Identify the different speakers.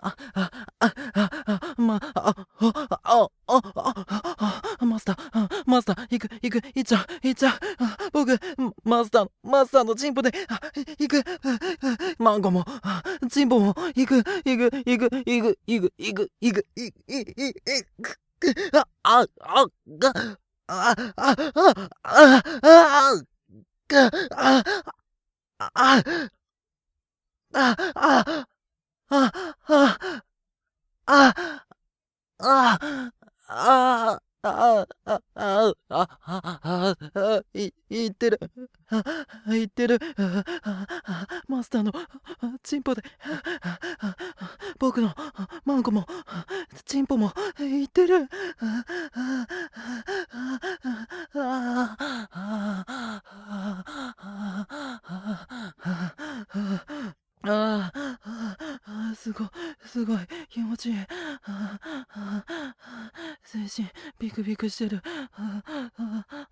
Speaker 1: マスター、マスター、行っちゃう、僕、マスターのチンポで、行く、マンゴも、チンポも、行く、が、あ、あ、あ、あ、あ、が、あ、あ、あ、あ、あ、あ、あ、あ、あ、言ってる。言ってる。マスターのチンポで、僕のマンコも、チンポも言ってる。あすごい、気持ちいい。精神、ビクビクしてる。